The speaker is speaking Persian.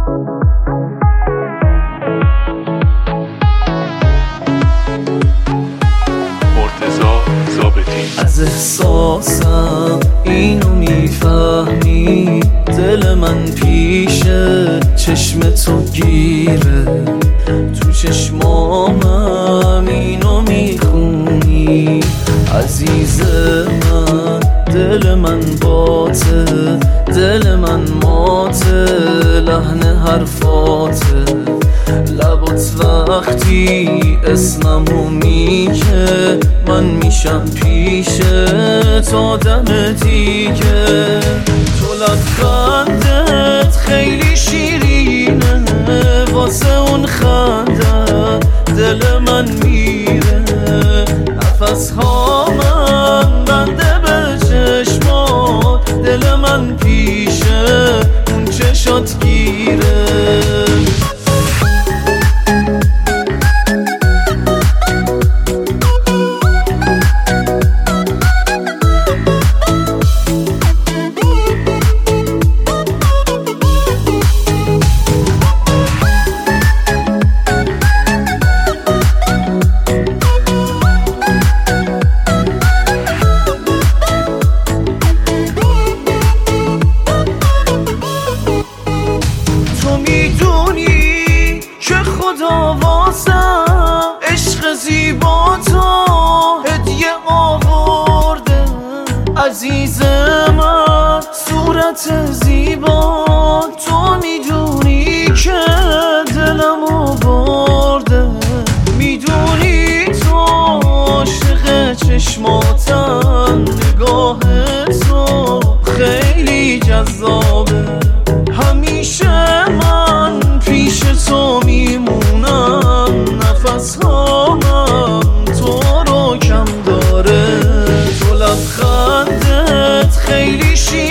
از احساسم اینو میفهمی، دل من پیش چشم تو گیره، تو چشمامم اینو میخونی. عزیز من دل من باته، دل من ماته، لحن حرفاته، لبات وقتی اسممو میگه من میشم پیش تا دم دیگه. تو لبخندت خیلی شیرینه، واسه اون خنده دل من میره، نفس ها من بنده به چشمات، دل من پیشه اون چشات گیره. خدا واسم عشق زیبا تو هدیه آورده، عزیز من صورت زیبا تو میدونی که دلمو برده، میدونی تو عاشق چشماتم، نگاه تو خیلی جذابه، همیشه من پیش تو میمونم، نفس هامم تو رو کم داره. تو لبخندت خیلی